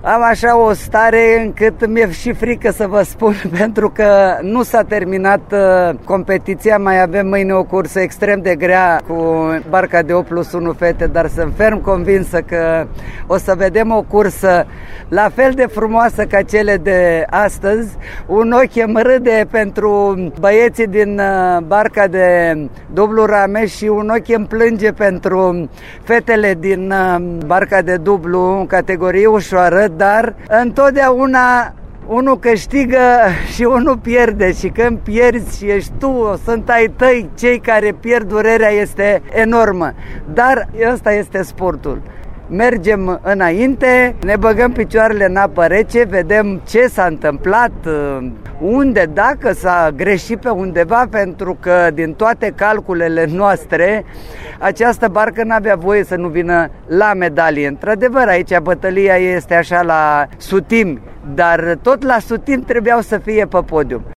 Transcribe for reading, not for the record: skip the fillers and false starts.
Am așa o stare încât mi-e și frică să vă spun, pentru că nu s-a terminat competiția, mai avem mâine o cursă extrem de grea cu barca de 8+1 fete, dar sunt ferm convinsă că o să vedem o cursă la fel de frumoasă ca cele de astăzi. Un ochi îmi râde pentru băieții din barca de dublu rame și un ochi îmi plânge pentru fetele din barca de dublu în categorie ușoară, dar întotdeauna unul câștigă și unul pierde și când pierzi și ești tu, sunt ai tăi cei care pierd, durerea este enormă, dar ăsta este sportul. Mergem înainte, ne băgăm picioarele în apă rece, vedem ce s-a întâmplat, unde, dacă s-a greșit pe undeva, pentru că din toate calculele noastre această barcă n-avea voie să nu vină la medalie. Într-adevăr, aici bătălia este așa la sutimi, dar tot la sutimi trebuiau să fie pe podium.